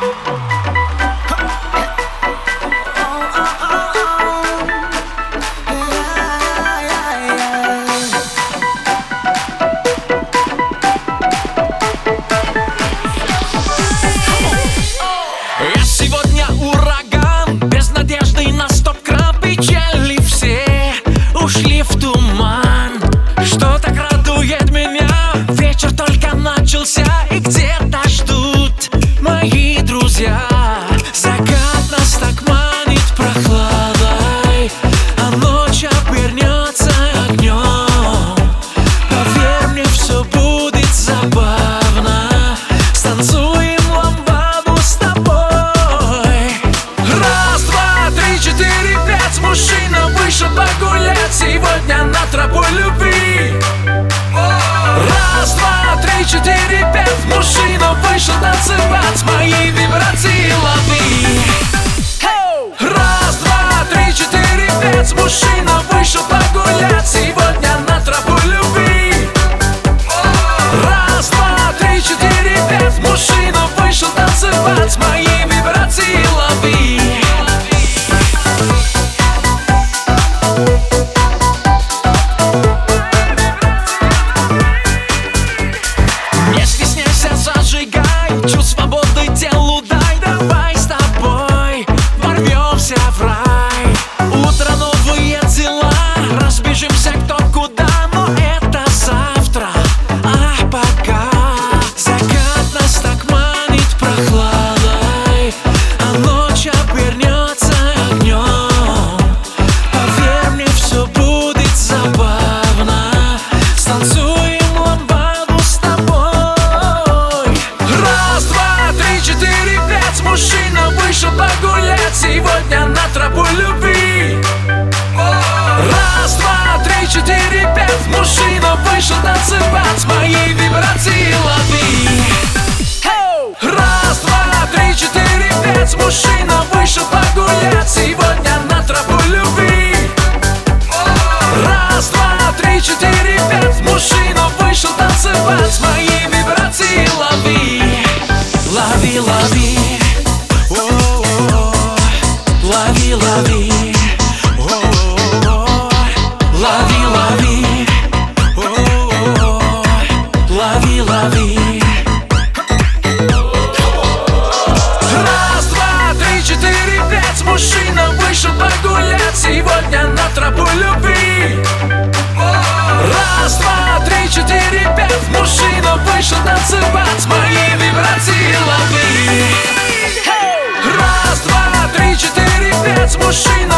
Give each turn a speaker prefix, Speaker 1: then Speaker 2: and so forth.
Speaker 1: Я сегодня ураган, без надежды на стоп-кран. Печали все ушли в туман. Что так радует меня? Вечер только начался, и где-то ждут мои друзья. Закат нас так манит прохладой, а ночь обернется огнем. Поверь мне, все будет забавно. Станцуем ламбаду с тобой. Раз, два, три, четыре, пять. Мужчина вышел погулять сегодня на тропу любви. Раз, два, три, четыре, пять. Мужчина вышел танцевать, мои вибрации лови. Раз, два, три, четыре, пять. Мужчина вышел погулять сегодня на тропу любви. Раз, два, три, четыре, пять. Мужчина вышел танцевать, мои вибрации лови. Не стесняйся, зажигай, чувств свободы телу дай. Давай с тобой ворвемся в рай. Утро, новые дела, разбежимся кто куда, но это завтра. А пока закат нас так манит прохладой, а ночь обернется огнем. Поверь мне, все будет забавно. Станцуем ламбаду с тобой. Раз, два, три, четыре, пять. Мужчина вышел погулять сегодня на тропу любви. Раз, два, три, четыре, пять. Мужчина вышел танцевать, мои вибрации лови. Раз, два, три, четыре, пять. Мужчина вышел погулять сегодня на тропу любви. Раз, два, три, четыре, пять. Мужчина вышел танцевать, мои вибрации лови. Лови, лови. Лови, лови. Лови, лови. Лови, лови. Раз, два, три, четыре, пять. Мужчина вышел погулять сегодня на тропу любви. Раз, два, три, четыре, пять. Мужчина вышел танцевать, мои вибрации лови. Раз, два, три, четыре, пять. Мужчина